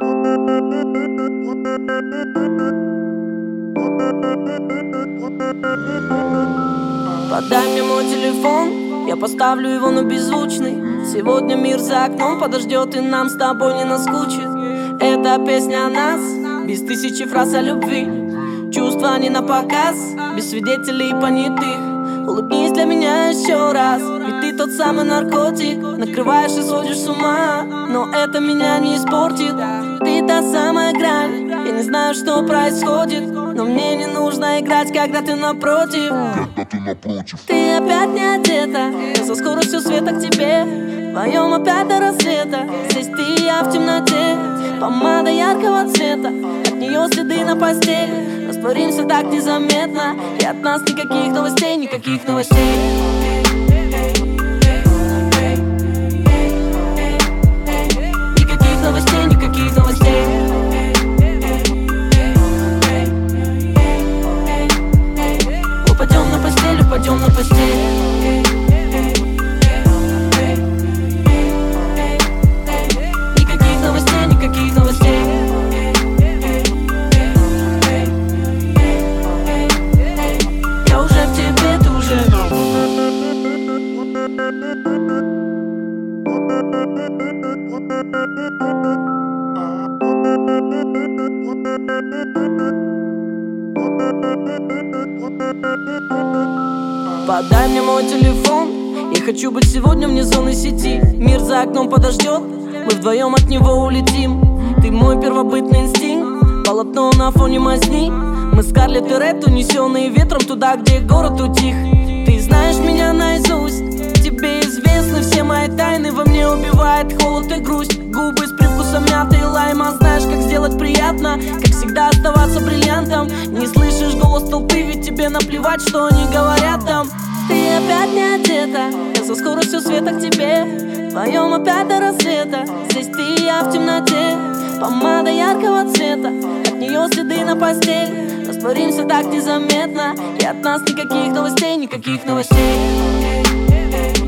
Подай мне мой телефон, я поставлю его на беззвучный. Сегодня мир за окном подождет, и нам с тобой не наскучит. Эта песня о нас, без тысячи фраз о любви. Чувства не на показ, без свидетелей понятых. Улыбнись для меня еще раз, ведь ты тот самый наркотик. Накрываешь и сводишь с ума, но это меня не испортит. Ты та самая грань, я не знаю, что происходит, но мне не нужно играть, когда ты напротив. Ты опять не одета, я со скоростью света к тебе. Вдвоем опять до рассвета, здесь ты и я в темноте. Помада яркого цвета, от нее следы на постели. Растворимся так незаметно, и от нас никаких новостей, никаких новостей. Никаких новостей, никаких новостей. Упадем на постель, упадем на постель. Никаких новостей, никаких новостей. Я уже в тебе, ты уже. Подай мне мой телефон, я хочу быть сегодня вне зоны сети. Мир за окном подождет, мы вдвоем от него улетим. Ты мой первобытный инстинкт, полотно на фоне мазни. Мы Скарлетт и Ред, унесенные ветром туда, где город утих. Ты знаешь меня наизусть, тебе известны все мои тайны. Во мне убивает холод и грусть, губы с привкусом мяты и лайма. Знаешь, как сделать приятно, как всегда оставаться бриллиантом. Не слышишь голос толпы, ведь тебе наплевать, что они говорят там. Ты опять не одета, я со скоростью света к тебе. Вдвоем опять до рассвета, здесь ты и я в темноте. Помада яркого цвета, от нее следы на постели. Растворимся так незаметно, и от нас никаких новостей, никаких новостей.